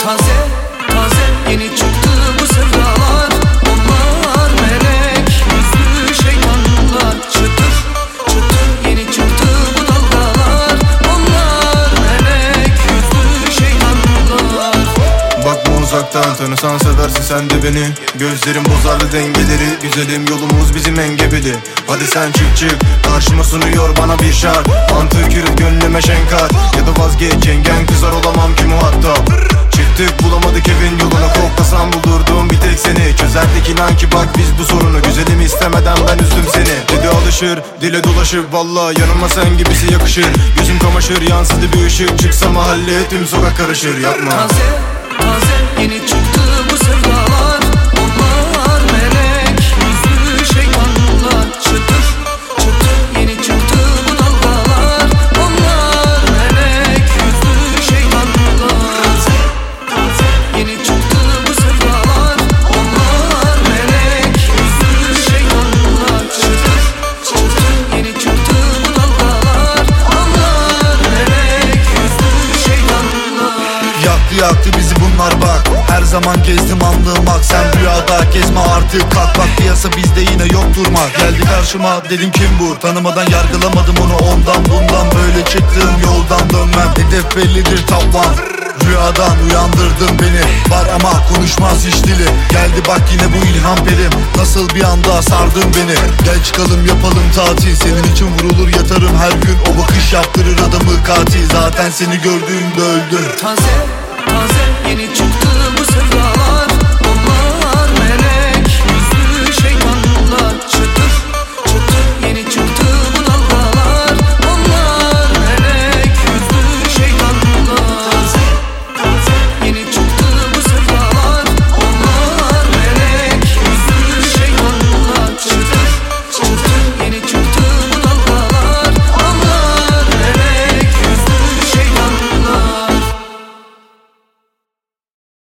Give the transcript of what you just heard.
Taze taze yeni çıktı bu sevdalar. Onlar melek yüzlü şeytanlar. Çıtır çıtır yeni çıktı bu dalgalar. Onlar melek yüzlü şeytanlar. Bakma uzaktan, tanısan seversin sen de beni. Gözlerim bozardı dengeleri, güzelim yolumuz bizim engebeli. Hadi sen çık karşıma sunuyor bana bir şark. Mantık yürüt gönlüme şenkar. Ya da vazgeç yengen kızar olamam ki muhatap. Çıktık bulamadık evin yolunu, koklasam bulurdum bir tek seni. Çözerdik inan ki bak biz bu sorunu, güzelim istemeden ben üzdüm seni. Dili alışır dile dolaşıp valla yanıma sen gibisi yakışır. Gözüm kamaşır yansıdı bir ışık, çıksa mahalle tüm sokak karışır. Yapma. Taze taze yeni çıktı bu sevdalar. Onlar melek yüzlü şeytanlar. Çıtır çıtır yeni çıktı bu dalgalar. Onlar melek yüzlü şeytanlar. Taze yeni çıktı bu sevdalar. Onlar melek yüzlü şeytanlar. Çıtır çıtır yeni çıktı bu dalgalar. Onlar melek yüzlü şeytanlar. Yaktı bizi bunlar bak. Her zaman gezdim anlığım ak. Sen rüyada gezme artık, kalk bak piyasa bizde yine yok durmak. Geldi karşıma dedim kim bu, tanımadan yargılamadım onu. Ondan bundan böyle çıktığım yoldan dönmem. Hedef bellidir tavan. Rüyadan uyandırdın beni. Var ama konuşmaz hiç dili. Geldi bak yine bu ilham perim. Nasıl bir anda sardın beni. Gel çıkalım yapalım tatil. Senin için vurulur yatarım her gün. O bakış yaptırır adamı katil. Zaten seni gördüğümde öldüm. Taze taze